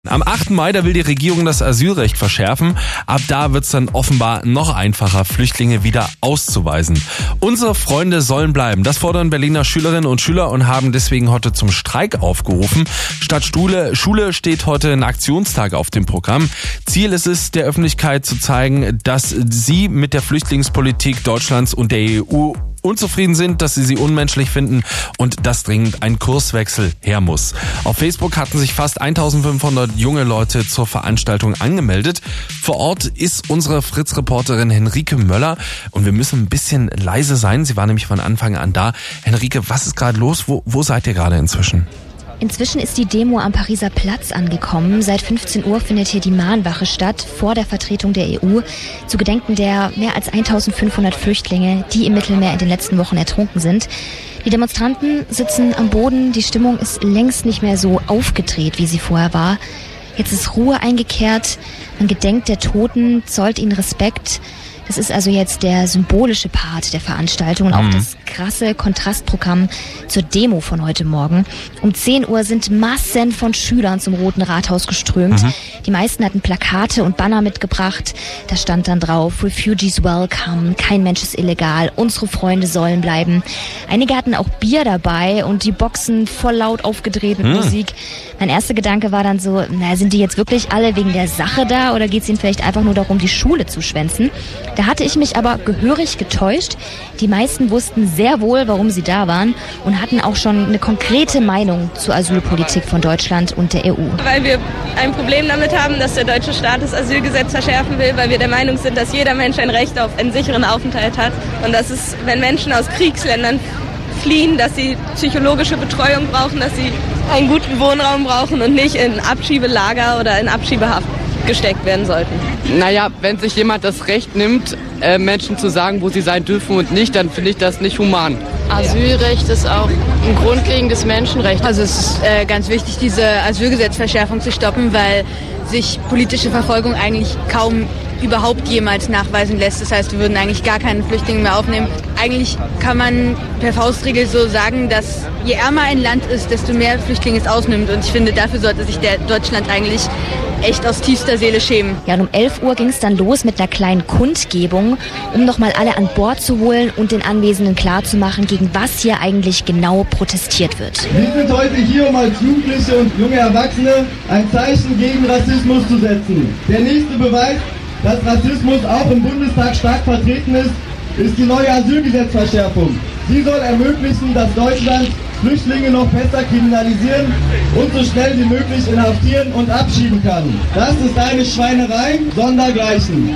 Am 8. Mai, da will die Regierung das Asylrecht verschärfen. Ab da wird es dann offenbar noch einfacher, Flüchtlinge wieder auszuweisen. Unsere Freunde sollen bleiben. Das fordern Berliner Schülerinnen und Schüler und haben deswegen heute zum Streik aufgerufen. Statt Schule steht heute ein Aktionstag auf dem Programm. Ziel ist es, der Öffentlichkeit zu zeigen, dass sie mit der Flüchtlingspolitik Deutschlands und der EU unzufrieden sind, dass sie unmenschlich finden und dass dringend ein Kurswechsel her muss. Auf Facebook hatten sich fast 1500 junge Leute zur Veranstaltung angemeldet. Vor Ort ist unsere Fritz-Reporterin Henrike Möller und wir müssen ein bisschen leise sein. Sie war nämlich von Anfang an da. Henrike, was ist gerade los? Wo seid ihr gerade inzwischen? Inzwischen ist die Demo am Pariser Platz angekommen. Seit 15 Uhr findet hier die Mahnwache statt, vor der Vertretung der EU, zu Gedenken der mehr als 1500 Flüchtlinge, die im Mittelmeer in den letzten Wochen ertrunken sind. Die Demonstranten sitzen am Boden, die Stimmung ist längst nicht mehr so aufgedreht, wie sie vorher war. Jetzt ist Ruhe eingekehrt, man gedenkt der Toten, zollt ihnen Respekt. Das ist also jetzt der symbolische Part der Veranstaltung und auch das krasse Kontrastprogramm zur Demo von heute Morgen. Um 10 Uhr sind Massen von Schülern zum Roten Rathaus geströmt. Die meisten hatten Plakate und Banner mitgebracht. Da stand dann drauf: Refugees welcome, kein Mensch ist illegal, unsere Freunde sollen bleiben. Einige hatten auch Bier dabei und die Boxen voll laut aufgedreht mit Musik. Mein erster Gedanke war dann so, sind die jetzt wirklich alle wegen der Sache da oder geht es ihnen vielleicht einfach nur darum, die Schule zu schwänzen? Da hatte ich mich aber gehörig getäuscht. Die meisten wussten sehr wohl, warum sie da waren und hatten auch schon eine konkrete Meinung zur Asylpolitik von Deutschland und der EU. Weil wir ein Problem damit haben, dass der deutsche Staat das Asylgesetz verschärfen will, weil wir der Meinung sind, dass jeder Mensch ein Recht auf einen sicheren Aufenthalt hat und dass es, wenn Menschen aus Kriegsländern fliehen, dass sie psychologische Betreuung brauchen, dass sie einen guten Wohnraum brauchen und nicht in Abschiebelager oder in Abschiebehaft gesteckt werden sollten. Naja, wenn sich jemand das Recht nimmt, Menschen zu sagen, wo sie sein dürfen und nicht, dann finde ich das nicht human. Asylrecht ist auch ein grundlegendes Menschenrecht. Also es ist ganz wichtig, diese Asylgesetzverschärfung zu stoppen, weil sich politische Verfolgung eigentlich kaum überhaupt jemals nachweisen lässt. Das heißt, wir würden eigentlich gar keine Flüchtlinge mehr aufnehmen. Eigentlich kann man per Faustregel so sagen, dass je ärmer ein Land ist, desto mehr Flüchtlinge es ausnimmt. Und ich finde, dafür sollte sich Deutschland eigentlich echt aus tiefster Seele schämen. Ja, und um 11 Uhr ging es dann los mit einer kleinen Kundgebung, um nochmal alle an Bord zu holen und den Anwesenden klarzumachen, gegen was hier eigentlich genau protestiert wird. Wir sind heute hier, um als Jugendliche und junge Erwachsene ein Zeichen gegen Rassismus zu setzen. Der nächste Beweis, dass Rassismus auch im Bundestag stark vertreten ist die neue Asylgesetzverschärfung. Sie soll ermöglichen, dass Deutschland Flüchtlinge noch besser kriminalisieren und so schnell wie möglich inhaftieren und abschieben kann. Das ist eine Schweinerei sondergleichen.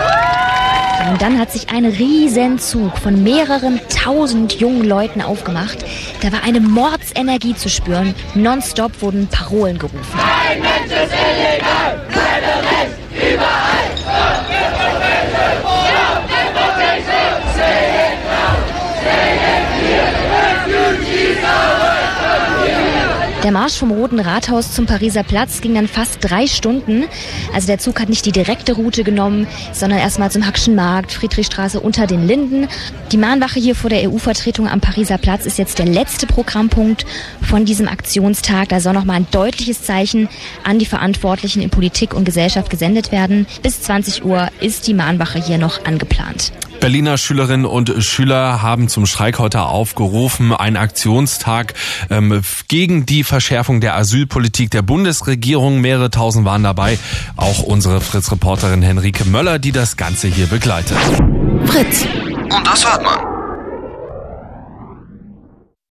Und dann hat sich ein Riesenzug von mehreren tausend jungen Leuten aufgemacht. Da war eine Mordsenergie zu spüren. Nonstop wurden Parolen gerufen. Kein Mensch ist illegal, keine Recht, überall. Der Marsch vom Roten Rathaus zum Pariser Platz ging dann fast 3 Stunden. Also der Zug hat nicht die direkte Route genommen, sondern erstmal zum Hackschen Markt, Friedrichstraße unter den Linden. Die Mahnwache hier vor der EU-Vertretung am Pariser Platz ist jetzt der letzte Programmpunkt von diesem Aktionstag. Da soll nochmal ein deutliches Zeichen an die Verantwortlichen in Politik und Gesellschaft gesendet werden. Bis 20 Uhr ist die Mahnwache hier noch angeplant. Berliner Schülerinnen und Schüler haben zum Streik heute aufgerufen. Ein Aktionstag gegen die Verschärfung der Asylpolitik der Bundesregierung. Mehrere tausend waren dabei. Auch unsere Fritz-Reporterin Henrike Möller, die das Ganze hier begleitet. Fritz. Und das hört man.